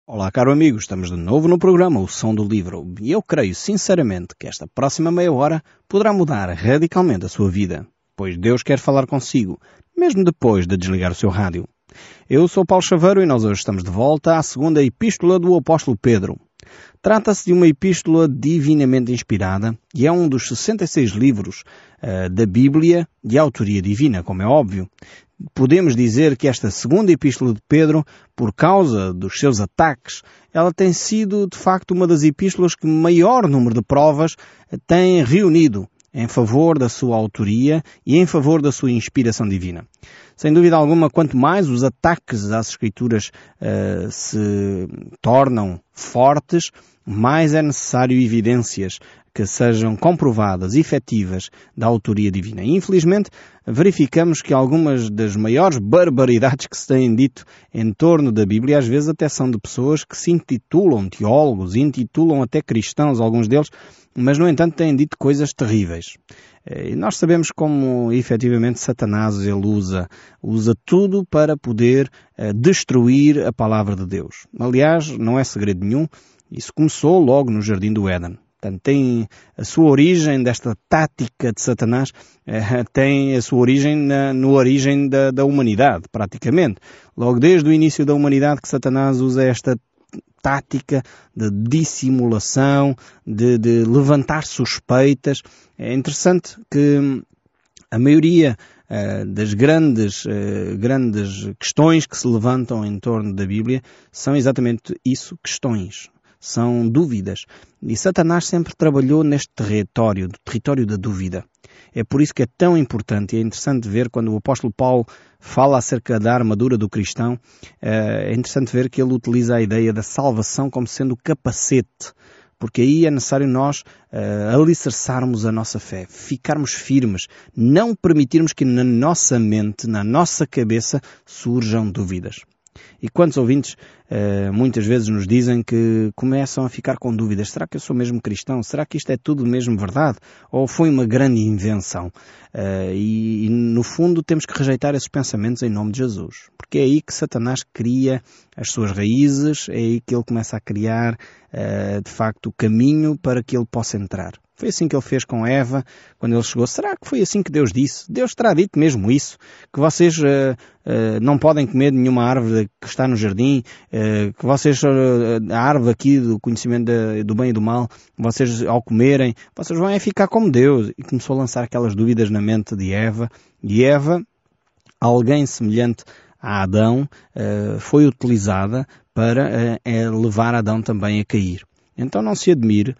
Olá, caro amigo, estamos de novo no programa O Som do Livro e eu creio sinceramente que esta próxima meia hora poderá mudar radicalmente a sua vida, pois Deus quer falar consigo, mesmo depois de desligar o seu rádio. Eu sou Paulo Chaveiro e nós hoje estamos de volta à segunda epístola do apóstolo Pedro. Trata-se de uma epístola divinamente inspirada e é um dos 66 livros da Bíblia de autoria divina, como é óbvio. Podemos dizer que esta segunda epístola de Pedro, por causa dos seus ataques, ela tem sido, de facto, uma das epístolas que maior número de provas tem reunido em favor da sua autoria e em favor da sua inspiração divina. Sem dúvida alguma, quanto mais os ataques às Escrituras se tornam fortes, mais é necessário evidências que sejam comprovadas, efetivas, da autoria divina. E, infelizmente, verificamos que algumas das maiores barbaridades que se têm dito em torno da Bíblia, às vezes até são de pessoas que se intitulam teólogos, intitulam até cristãos, alguns deles, mas, no entanto, têm dito coisas terríveis. E nós sabemos como, efetivamente, Satanás ele usa tudo para poder destruir a palavra de Deus. Aliás, não é segredo nenhum, isso começou logo no Jardim do Éden. Portanto, tem a sua origem desta tática de Satanás, tem a sua origem na origem da humanidade, praticamente. Logo desde o início da humanidade que Satanás usa esta tática de dissimulação, de levantar suspeitas. É interessante que a maioria das grandes questões que se levantam em torno da Bíblia são exatamente isso, questões. São dúvidas. E Satanás sempre trabalhou neste território, do território da dúvida. É por isso que é tão importante e é interessante ver quando o apóstolo Paulo fala acerca da armadura do cristão, é interessante ver que ele utiliza a ideia da salvação como sendo o capacete, porque aí é necessário nós alicerçarmos a nossa fé, ficarmos firmes, não permitirmos que na nossa mente, na nossa cabeça, surjam dúvidas. E quantos ouvintes muitas vezes nos dizem que começam a ficar com dúvidas. Será que eu sou mesmo cristão? Será que isto é tudo mesmo verdade? Ou foi uma grande invenção? E no fundo temos que rejeitar esses pensamentos em nome de Jesus. Porque é aí que Satanás cria as suas raízes, é aí que ele começa a criar de facto o caminho para que ele possa entrar. Foi assim que ele fez com Eva, quando ele chegou. Será que foi assim que Deus disse? Deus terá dito mesmo isso? Que vocês não podem comer de nenhuma árvore que está no jardim? Que vocês, a árvore aqui do conhecimento do bem e do mal, vocês ao comerem, vocês vão ficar como Deus. E começou a lançar aquelas dúvidas na mente de Eva. E Eva, alguém semelhante a Adão, foi utilizada para levar Adão também a cair. Então não se admire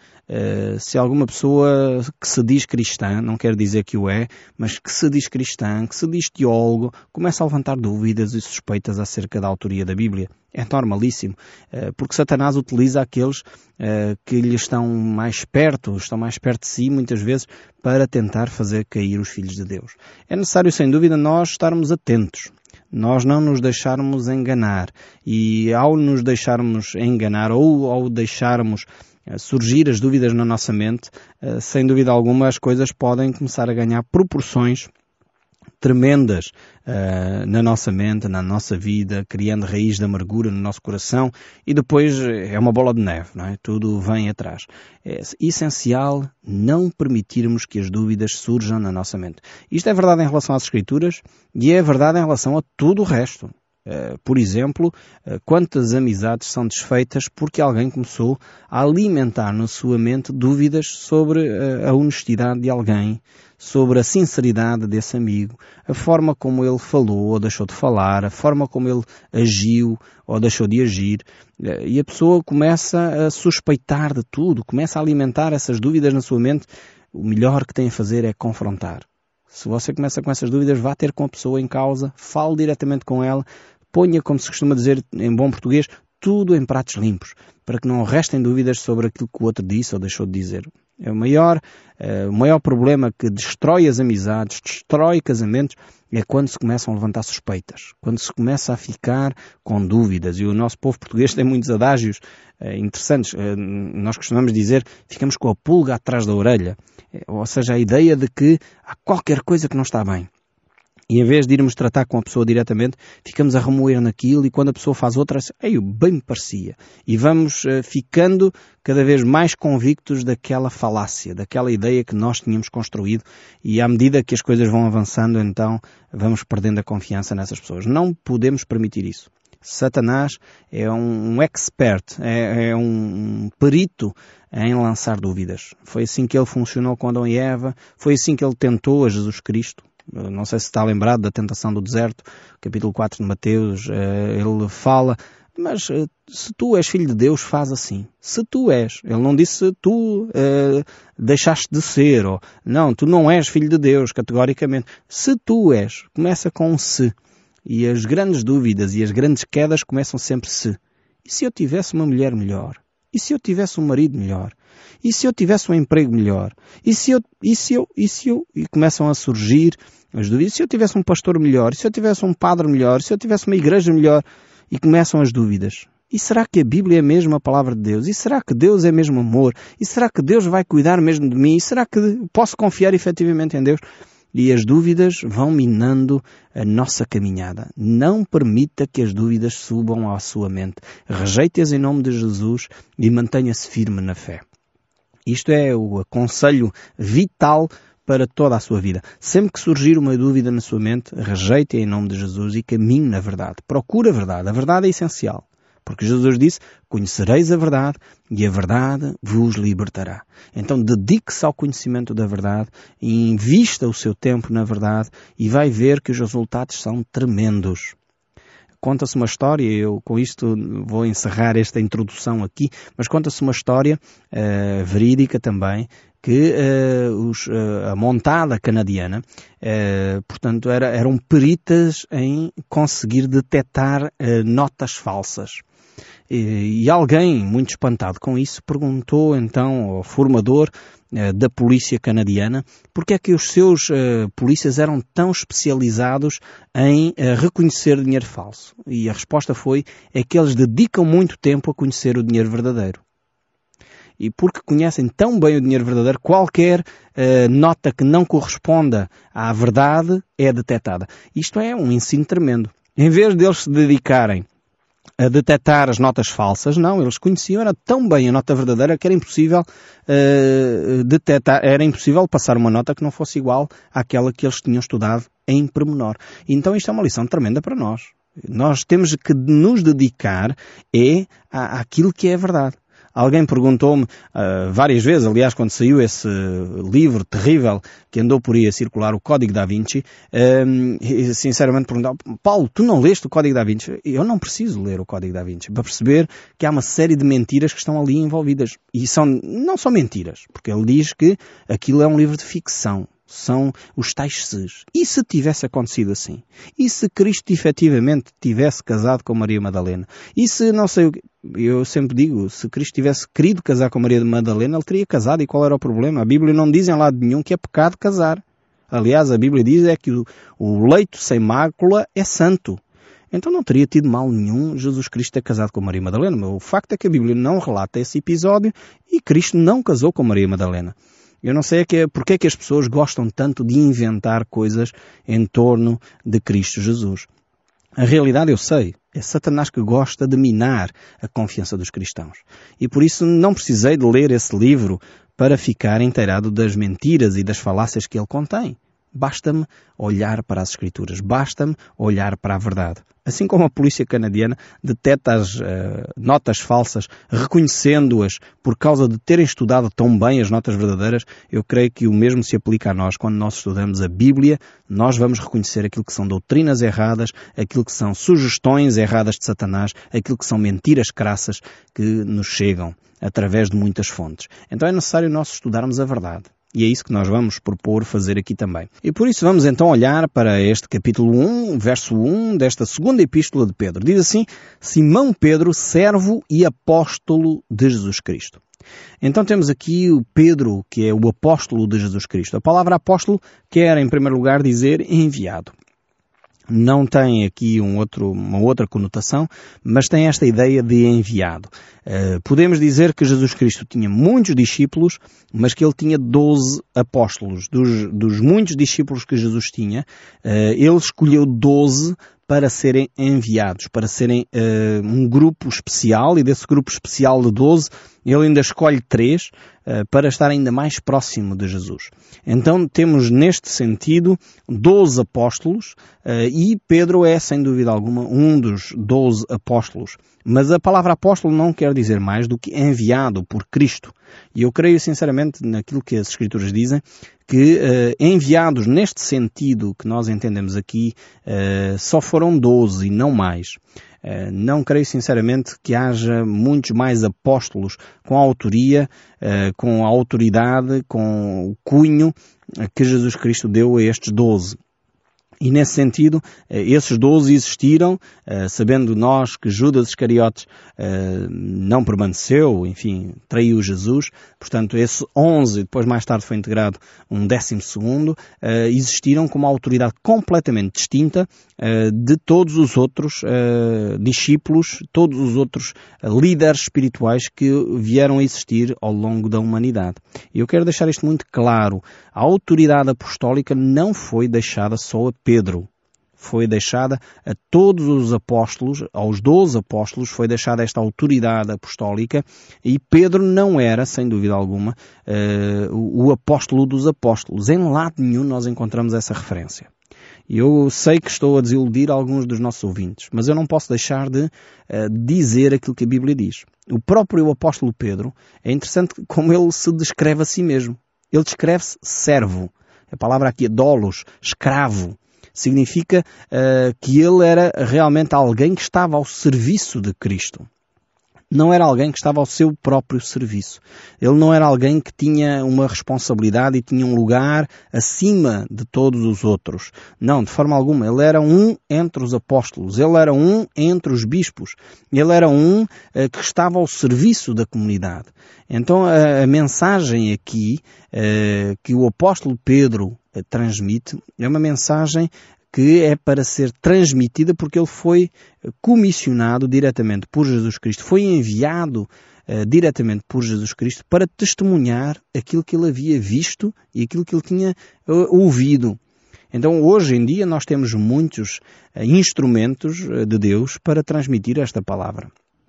se alguma pessoa que se diz cristã, não quer dizer que o é, mas que se diz cristã, que se diz teólogo, começa a levantar dúvidas e suspeitas acerca da autoria da Bíblia. É normalíssimo, porque Satanás utiliza aqueles que lhe estão mais perto de si, muitas vezes, para tentar fazer cair os filhos de Deus. É necessário, sem dúvida, nós estarmos atentos. Nós não nos deixarmos enganar e ao nos deixarmos enganar ou ao deixarmos surgir as dúvidas na nossa mente, sem dúvida alguma as coisas podem começar a ganhar proporções tremendas na nossa mente, na nossa vida, criando raiz de amargura no nosso coração e depois é uma bola de neve, não é? Tudo vem atrás. É essencial não permitirmos que as dúvidas surjam na nossa mente. Isto é verdade em relação às Escrituras e é verdade em relação a tudo o resto. Por exemplo, quantas amizades são desfeitas porque alguém começou a alimentar na sua mente dúvidas sobre a honestidade de alguém, sobre a sinceridade desse amigo, a forma como ele falou ou deixou de falar, a forma como ele agiu ou deixou de agir, e a pessoa começa a suspeitar de tudo, começa a alimentar essas dúvidas na sua mente. O melhor que tem a fazer é confrontar. Se você começa com essas dúvidas, vá ter com a pessoa em causa, fale diretamente com ela, ponha, como se costuma dizer em bom português, tudo em pratos limpos, para que não restem dúvidas sobre aquilo que o outro disse ou deixou de dizer. É o maior problema que destrói as amizades, destrói casamentos, é quando se começam a levantar suspeitas, quando se começa a ficar com dúvidas. E o nosso povo português tem muitos adágios interessantes. Nós costumamos dizer, ficamos com a pulga atrás da orelha. Ou seja, a ideia de que há qualquer coisa que não está bem. E em vez de irmos tratar com a pessoa diretamente, ficamos a remoer naquilo e quando a pessoa faz outra, bem me parecia. E vamos ficando cada vez mais convictos daquela falácia, daquela ideia que nós tínhamos construído e à medida que as coisas vão avançando, então vamos perdendo a confiança nessas pessoas. Não podemos permitir isso. Satanás é um expert, é um perito em lançar dúvidas. Foi assim que ele funcionou com Adão e Eva, foi assim que ele tentou a Jesus Cristo. Não sei se está lembrado da tentação do deserto, capítulo 4 de Mateus, ele fala, mas se tu és filho de Deus, faz assim. Se tu és, ele não disse tu deixaste de ser, ou não, tu não és filho de Deus, categoricamente. Se tu és, começa com um se. E as grandes dúvidas e as grandes quedas começam sempre se. E se eu tivesse uma mulher melhor? E se eu tivesse um marido melhor? E se eu tivesse um emprego melhor? E começam a surgir as dúvidas. E se eu tivesse um pastor melhor? E se eu tivesse um padre melhor? E se eu tivesse uma igreja melhor? E começam as dúvidas. E será que a Bíblia é mesmo a palavra de Deus? E será que Deus é mesmo amor? E será que Deus vai cuidar mesmo de mim? E será que posso confiar efetivamente em Deus? E as dúvidas vão minando a nossa caminhada. Não permita que as dúvidas subam à sua mente. Rejeite-as em nome de Jesus e mantenha-se firme na fé. Isto é o conselho vital para toda a sua vida. Sempre que surgir uma dúvida na sua mente, rejeite-a em nome de Jesus e caminhe na verdade. Procure a verdade. A verdade é essencial. Porque Jesus disse, conhecereis a verdade e a verdade vos libertará. Então dedique-se ao conhecimento da verdade e invista o seu tempo na verdade e vai ver que os resultados são tremendos. Conta-se uma história, eu com isto vou encerrar esta introdução aqui, mas conta-se uma história verídica também, que a montada canadiana, portanto, eram peritas em conseguir detectar notas falsas. E alguém, muito espantado com isso, perguntou então ao formador da polícia canadiana porque é que os seus polícias eram tão especializados em reconhecer dinheiro falso. E a resposta foi, é que eles dedicam muito tempo a conhecer o dinheiro verdadeiro. E porque conhecem tão bem o dinheiro verdadeiro, qualquer nota que não corresponda à verdade é detectada. Isto é um ensino tremendo. Em vez deles se dedicarem a detectar as notas falsas, não, eles conheciam, era tão bem a nota verdadeira que era impossível detectar, era impossível passar uma nota que não fosse igual àquela que eles tinham estudado em pormenor. Então isto é uma lição tremenda para nós. Nós temos que nos dedicar àquilo que é a verdade. Alguém perguntou-me várias vezes, aliás, quando saiu esse livro terrível que andou por aí a circular, o Código da Vinci, sinceramente perguntaram, Paulo, tu não leste o Código da Vinci? Eu não preciso ler o Código da Vinci para perceber que há uma série de mentiras que estão ali envolvidas. E não são mentiras, porque ele diz que aquilo é um livro de ficção. São os tais ses. E se tivesse acontecido assim? E se Cristo efetivamente tivesse casado com Maria Madalena? E se não sei o que... Eu sempre digo, se Cristo tivesse querido casar com Maria Madalena, ele teria casado. E qual era o problema? A Bíblia não diz em lado nenhum que é pecado casar. Aliás, a Bíblia diz que o leito sem mácula é santo. Então não teria tido mal nenhum Jesus Cristo ter casado com Maria Madalena. Mas o facto é que a Bíblia não relata esse episódio e Cristo não casou com Maria Madalena. Eu não sei porque é que as pessoas gostam tanto de inventar coisas em torno de Cristo Jesus. A realidade eu sei, é Satanás que gosta de minar a confiança dos cristãos. E por isso não precisei de ler esse livro para ficar inteirado das mentiras e das falácias que ele contém. Basta-me olhar para as Escrituras, basta-me olhar para a verdade. Assim como a polícia canadiana detecta as notas falsas, reconhecendo-as por causa de terem estudado tão bem as notas verdadeiras, eu creio que o mesmo se aplica a nós. Quando nós estudamos a Bíblia, nós vamos reconhecer aquilo que são doutrinas erradas, aquilo que são sugestões erradas de Satanás, aquilo que são mentiras crassas que nos chegam através de muitas fontes. Então é necessário nós estudarmos a verdade. E é isso que nós vamos propor fazer aqui também. E por isso vamos então olhar para este capítulo 1, verso 1 desta segunda epístola de Pedro. Diz assim, Simão Pedro, servo e apóstolo de Jesus Cristo. Então temos aqui o Pedro, que é o apóstolo de Jesus Cristo. A palavra apóstolo quer, em primeiro lugar, dizer enviado. não tem aqui uma outra conotação, mas tem esta ideia de enviado. Podemos dizer que Jesus Cristo tinha muitos discípulos, mas que ele tinha 12 apóstolos. Dos muitos discípulos que Jesus tinha, ele escolheu 12 para serem enviados, para serem um grupo especial, e desse grupo especial de 12, ele ainda escolhe 3 para estar ainda mais próximo de Jesus. Então temos neste sentido 12 apóstolos, e Pedro é, sem dúvida alguma, um dos 12 apóstolos. Mas a palavra apóstolo não quer dizer mais do que enviado por Cristo. E eu creio sinceramente naquilo que as Escrituras dizem, que enviados neste sentido que nós entendemos aqui, só foram 12 e não mais. Não creio sinceramente que haja muitos mais apóstolos com a autoria, com a autoridade, com o cunho que Jesus Cristo deu a estes 12. E nesse sentido, esses 12 existiram, sabendo nós que Judas Iscariotes não permaneceu, enfim, traiu Jesus. Portanto, esses 11, depois mais tarde foi integrado um 12º, existiram com uma autoridade completamente distinta de todos os outros discípulos, todos os outros líderes espirituais que vieram a existir ao longo da humanidade. E eu quero deixar isto muito claro. A autoridade apostólica não foi deixada só a Pedro. Foi deixada a todos os apóstolos, aos 12 apóstolos, foi deixada esta autoridade apostólica, e Pedro não era, sem dúvida alguma, o apóstolo dos apóstolos. Em lado nenhum nós encontramos essa referência. E eu sei que estou a desiludir alguns dos nossos ouvintes, mas eu não posso deixar de dizer aquilo que a Bíblia diz. O próprio apóstolo Pedro, é interessante como ele se descreve a si mesmo. Ele descreve-se servo. A palavra aqui é dolos, escravo. Significa que ele era realmente alguém que estava ao serviço de Cristo. Não era alguém que estava ao seu próprio serviço. Ele não era alguém que tinha uma responsabilidade e tinha um lugar acima de todos os outros. Não, de forma alguma. Ele era um entre os apóstolos. Ele era um entre os bispos. Ele era um que estava ao serviço da comunidade. Então a mensagem aqui que o apóstolo Pedro transmite é uma mensagem que é para ser transmitida porque ele foi comissionado diretamente por Jesus Cristo, foi enviado diretamente por Jesus Cristo para testemunhar aquilo que ele havia visto e aquilo que ele tinha ouvido. Então hoje em dia nós temos muitos instrumentos de Deus para transmitir esta palavra.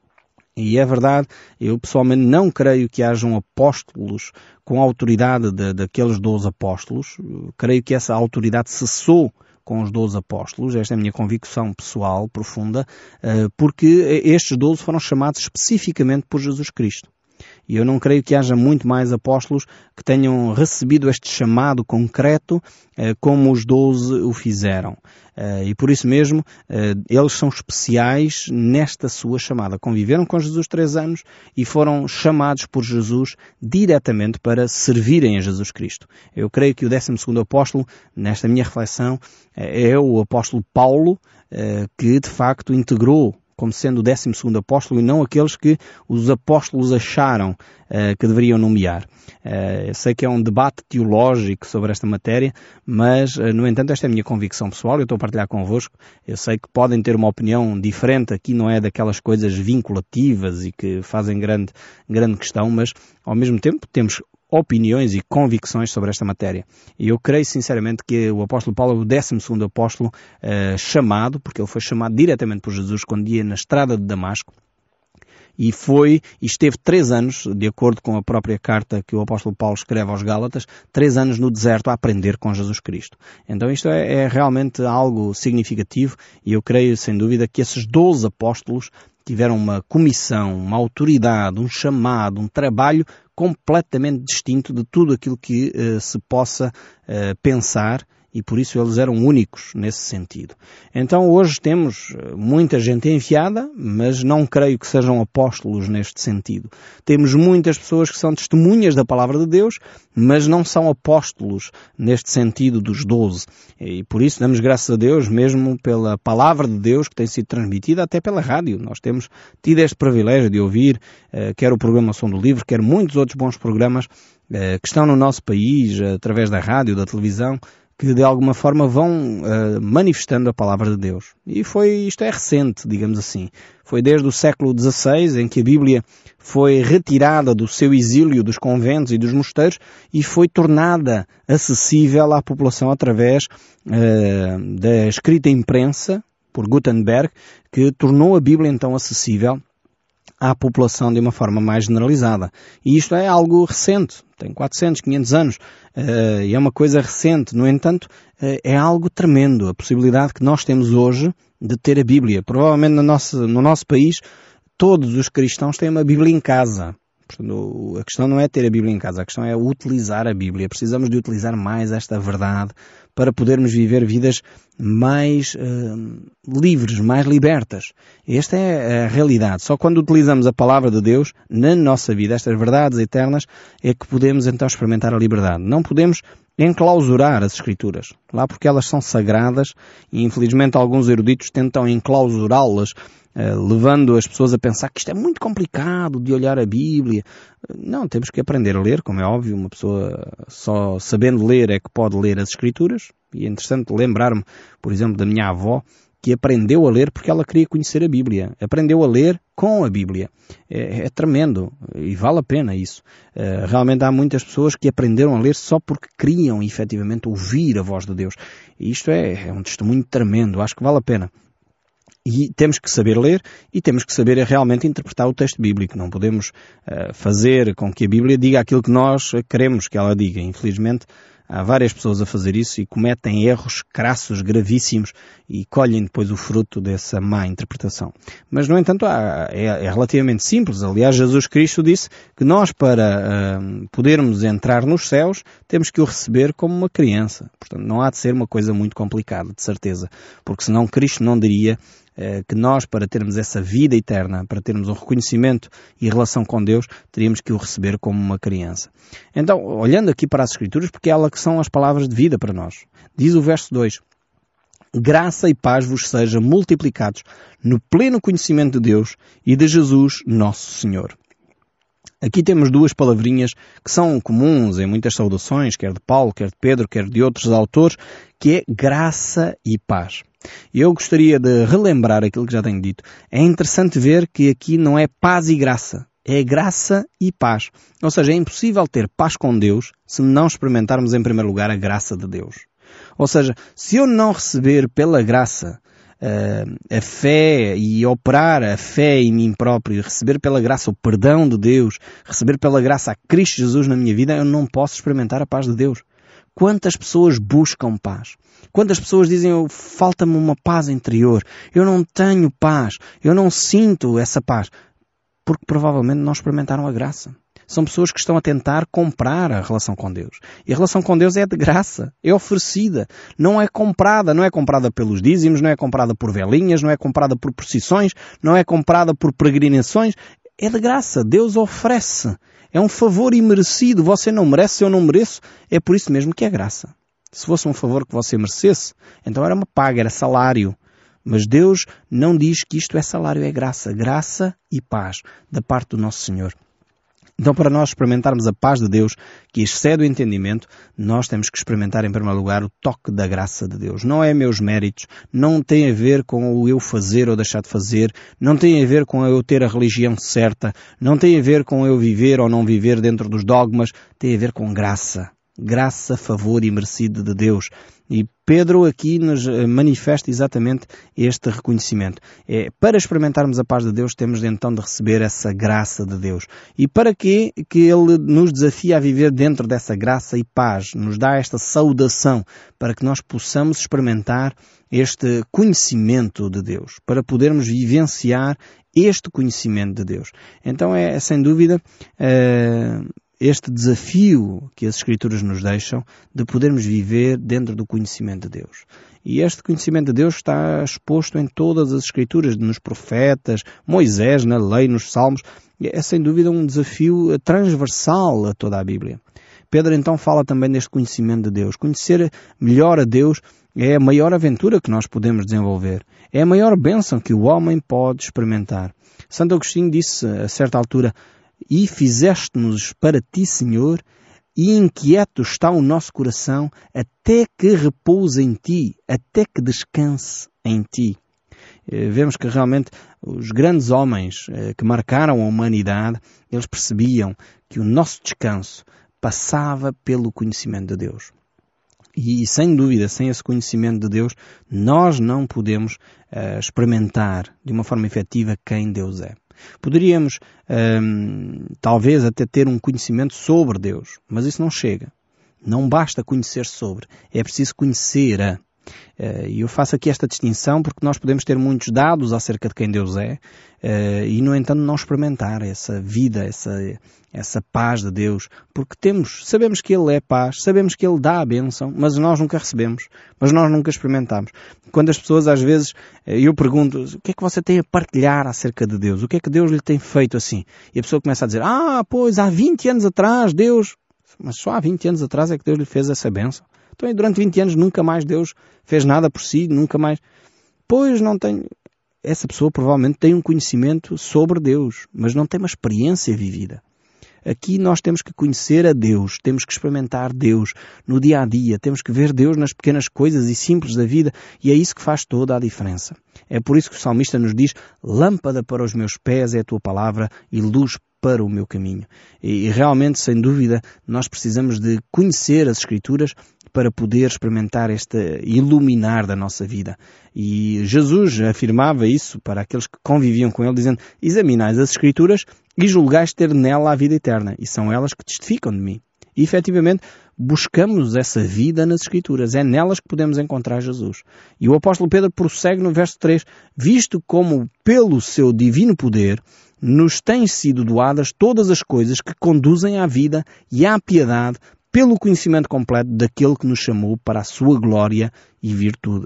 E é verdade, eu pessoalmente não creio que hajam apóstolos com a autoridade daqueles 12 apóstolos. Creio que essa autoridade cessou com os 12 apóstolos. Esta é a minha convicção pessoal, profunda, porque estes 12 foram chamados especificamente por Jesus Cristo. E eu não creio que haja muito mais apóstolos que tenham recebido este chamado concreto como os 12 o fizeram. E por isso mesmo, eles são especiais nesta sua chamada. Conviveram com Jesus 3 anos e foram chamados por Jesus diretamente para servirem a Jesus Cristo. Eu creio que o 12º apóstolo, nesta minha reflexão, é o apóstolo Paulo, que de facto integrou como sendo o 12º apóstolo e não aqueles que os apóstolos acharam que deveriam nomear. Eu sei que é um debate teológico sobre esta matéria, mas, no entanto, esta é a minha convicção pessoal, eu estou a partilhar convosco. Eu sei que podem ter uma opinião diferente, aqui não é daquelas coisas vinculativas e que fazem grande questão, mas, ao mesmo tempo, temos opiniões e convicções sobre esta matéria. E eu creio sinceramente que o apóstolo Paulo é o 12º apóstolo chamado, porque ele foi chamado diretamente por Jesus quando ia na estrada de Damasco, e esteve 3 anos, de acordo com a própria carta que o apóstolo Paulo escreve aos Gálatas, 3 anos no deserto a aprender com Jesus Cristo. Então isto é realmente algo significativo, e eu creio sem dúvida que esses 12 apóstolos tiveram uma comissão, uma autoridade, um chamado, um trabalho completamente distinto de tudo aquilo que se possa pensar, e por isso eles eram únicos nesse sentido. Então hoje temos muita gente enviada, mas não creio que sejam apóstolos neste sentido. Temos muitas pessoas que são testemunhas da palavra de Deus, mas não são apóstolos neste sentido dos 12. E por isso damos graças a Deus mesmo pela palavra de Deus que tem sido transmitida até pela rádio. Nós temos tido este privilégio de ouvir, quer o programa Som do Livro, quer muitos outros bons programas que estão no nosso país, através da rádio, da televisão, que de alguma forma vão manifestando a palavra de Deus. E isto é recente, digamos assim. Foi desde o século XVI em que a Bíblia foi retirada do seu exílio dos conventos e dos mosteiros e foi tornada acessível à população através da escrita imprensa por Gutenberg, que tornou a Bíblia então acessível à população de uma forma mais generalizada. E isto é algo recente, tem 400, 500 anos, e é uma coisa recente. No entanto, é algo tremendo, a possibilidade que nós temos hoje de ter a Bíblia. Provavelmente no nosso país, todos os cristãos têm uma Bíblia em casa. Portanto, a questão não é ter a Bíblia em casa, a questão é utilizar a Bíblia. Precisamos de utilizar mais esta verdade para podermos viver vidas mais livres, mais libertas. Esta é a realidade. Só quando utilizamos a palavra de Deus na nossa vida, estas verdades eternas, é que podemos então experimentar a liberdade. Não podemos enclausurar as Escrituras, lá porque elas são sagradas e infelizmente alguns eruditos tentam enclausurá-las, levando as pessoas a pensar que isto é muito complicado de olhar a Bíblia. Não, temos que aprender a ler, como é óbvio. Uma pessoa só sabendo ler é que pode ler as Escrituras. E é interessante lembrar-me, por exemplo, da minha avó, que aprendeu a ler porque ela queria conhecer a Bíblia. Aprendeu a ler com a Bíblia. É tremendo e vale a pena isso. Realmente há muitas pessoas que aprenderam a ler só porque queriam efetivamente ouvir a voz de Deus. E isto é um testemunho tremendo. Acho que vale a pena. E temos que saber ler e temos que saber realmente interpretar o texto bíblico. Não podemos fazer com que a Bíblia diga aquilo que nós queremos que ela diga. Infelizmente, há várias pessoas a fazer isso e cometem erros crassos, gravíssimos e colhem depois o fruto dessa má interpretação. Mas, no entanto, é relativamente simples. Aliás, Jesus Cristo disse que nós, para podermos entrar nos céus, temos que o receber como uma criança. Portanto, não há de ser uma coisa muito complicada, de certeza. Porque senão Cristo não diria que nós, para termos essa vida eterna, para termos um reconhecimento e relação com Deus, teríamos que o receber como uma criança. Então, olhando aqui para as Escrituras, porque elas são as palavras de vida para nós. Diz o verso 2: graça e paz vos sejam multiplicados no pleno conhecimento de Deus e de Jesus, nosso Senhor. Aqui temos duas palavrinhas que são comuns em muitas saudações, quer de Paulo, quer de Pedro, quer de outros autores, que é graça e paz. Eu gostaria de relembrar aquilo que já tenho dito. É interessante ver que aqui não é paz e graça, é graça e paz. Ou seja, é impossível ter paz com Deus se não experimentarmos em primeiro lugar a graça de Deus. Ou seja, se eu não receber pela graça a fé e operar a fé em mim próprio, receber pela graça o perdão de Deus, receber pela graça a Cristo Jesus na minha vida, eu não posso experimentar a paz de Deus. Quantas pessoas buscam paz? Quantas pessoas dizem, falta-me uma paz interior, eu não tenho paz, eu não sinto essa paz? Porque provavelmente não experimentaram a graça. São pessoas que estão a tentar comprar a relação com Deus. E a relação com Deus é de graça, é oferecida, não é comprada pelos dízimos, não é comprada por velinhas, não é comprada por procissões, não é comprada por peregrinações, é de graça, Deus oferece. É um favor imerecido, você não merece, eu não mereço, é por isso mesmo que é graça. Se fosse um favor que você merecesse, então era uma paga, era salário. Mas Deus não diz que isto é salário, é graça. Graça e paz da parte do nosso Senhor. Então, para nós experimentarmos a paz de Deus, que excede o entendimento, nós temos que experimentar, em primeiro lugar, o toque da graça de Deus. Não é meus méritos, não tem a ver com o eu fazer ou deixar de fazer, não tem a ver com eu ter a religião certa, não tem a ver com eu viver ou não viver dentro dos dogmas, tem a ver com graça. Graça, favor e merecido de Deus. E Pedro aqui nos manifesta exatamente este reconhecimento. Para experimentarmos a paz de Deus, temos então de receber essa graça de Deus. E para quê? Que Ele nos desafia a viver dentro dessa graça e paz, nos dá esta saudação, para que nós possamos experimentar este conhecimento de Deus, para podermos vivenciar este conhecimento de Deus. Então é sem dúvida este desafio que as Escrituras nos deixam de podermos viver dentro do conhecimento de Deus. E este conhecimento de Deus está exposto em todas as Escrituras, nos profetas, Moisés, na lei, nos Salmos. É sem dúvida um desafio transversal a toda a Bíblia. Pedro então fala também deste conhecimento de Deus. Conhecer melhor a Deus é a maior aventura que nós podemos desenvolver. É a maior bênção que o homem pode experimentar. Santo Agostinho disse a certa altura: e fizeste-nos para ti, Senhor, e inquieto está o nosso coração até que repouse em Ti, até que descanse em Ti. Vemos que realmente os grandes homens que marcaram a humanidade, eles percebiam que o nosso descanso passava pelo conhecimento de Deus. E sem dúvida, sem esse conhecimento de Deus, nós não podemos experimentar de uma forma efetiva quem Deus é. Poderíamos, talvez, até ter um conhecimento sobre Deus, mas isso não chega. Não basta conhecer sobre, é preciso conhecer a. E eu faço aqui esta distinção porque nós podemos ter muitos dados acerca de quem Deus é e, no entanto, não experimentar essa vida, essa paz de Deus, porque sabemos que Ele é paz, sabemos que Ele dá a bênção, mas nós nunca recebemos, mas nós nunca experimentamos. Quando as pessoas, às vezes, eu pergunto, o que é que você tem a partilhar acerca de Deus? O que é que Deus lhe tem feito assim? E a pessoa começa a dizer, pois, há 20 anos atrás, Deus... Mas só há 20 anos atrás é que Deus lhe fez essa bênção. Então, e durante 20 anos nunca mais Deus fez nada por si, nunca mais... Pois não tem... Essa pessoa provavelmente tem um conhecimento sobre Deus, mas não tem uma experiência vivida. Aqui nós temos que conhecer a Deus, temos que experimentar Deus no dia a dia, temos que ver Deus nas pequenas coisas e simples da vida, e é isso que faz toda a diferença. É por isso que o salmista nos diz, lâmpada para os meus pés é a tua palavra e luz para o meu caminho. E realmente, sem dúvida, nós precisamos de conhecer as Escrituras para poder experimentar este iluminar da nossa vida. E Jesus afirmava isso para aqueles que conviviam com ele, dizendo, examinais as Escrituras e julgais ter nela a vida eterna, e são elas que testificam de mim. E, efetivamente, buscamos essa vida nas Escrituras. É nelas que podemos encontrar Jesus. E o apóstolo Pedro prossegue no verso 3, visto como pelo seu divino poder nos têm sido doadas todas as coisas que conduzem à vida e à piedade pelo conhecimento completo daquele que nos chamou para a sua glória e virtude.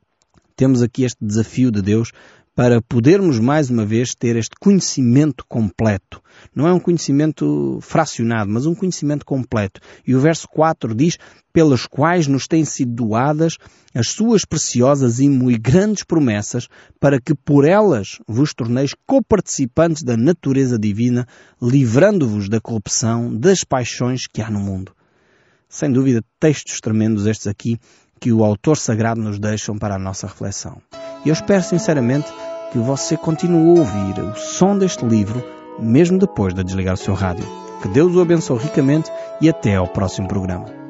Temos aqui este desafio de Deus para podermos mais uma vez ter este conhecimento completo. Não é um conhecimento fracionado, mas um conhecimento completo. E o verso 4 diz, pelas quais nos têm sido doadas as suas preciosas e muito grandes promessas, para que por elas vos torneis coparticipantes da natureza divina, livrando-vos da corrupção, das paixões que há no mundo. Sem dúvida, textos tremendos estes aqui, que o autor sagrado nos deixam para a nossa reflexão. E eu espero sinceramente que você continue a ouvir o som deste livro, mesmo depois de desligar o seu rádio. Que Deus o abençoe ricamente e até ao próximo programa.